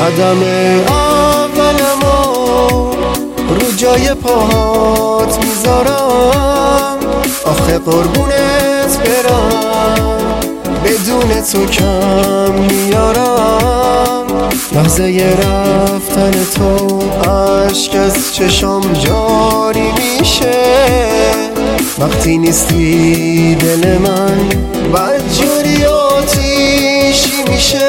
قدم اولمو رو جای پاهات میذارم، آخه قربونت برم بدون تو کم میارم. لحظه رفتن تو اشک از چشام جاری میشه، وقتی نیستی دل من بدجوری آتیشی میشه.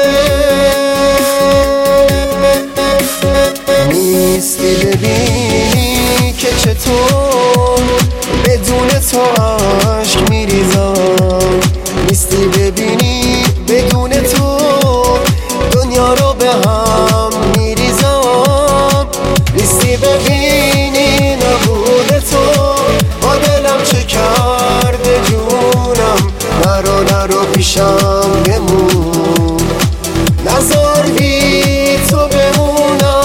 نیستی ببینی که چطور بدون تو عشق میریزم، نیستی ببینی بدون تو دنیا رو به هم میریزم، نیستی ببینی نبود تو با دلم چه کرده جونم. نرو پیشم بمون، نذار بی تو بمونم.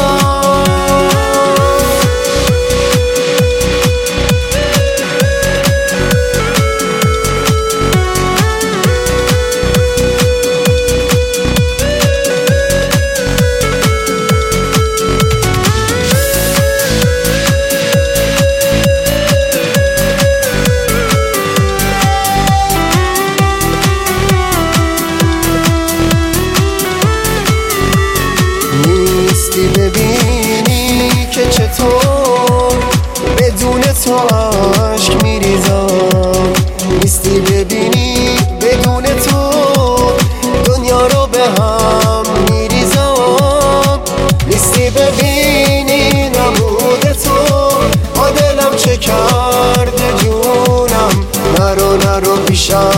نیستی ببینی که چطور بدون تو عشق میریزم، نیستی ببینی بدون تو دنیا رو به هم میریزم، نیستی ببینی نبود تو با دلم چه کرده جونم. نرو پیشم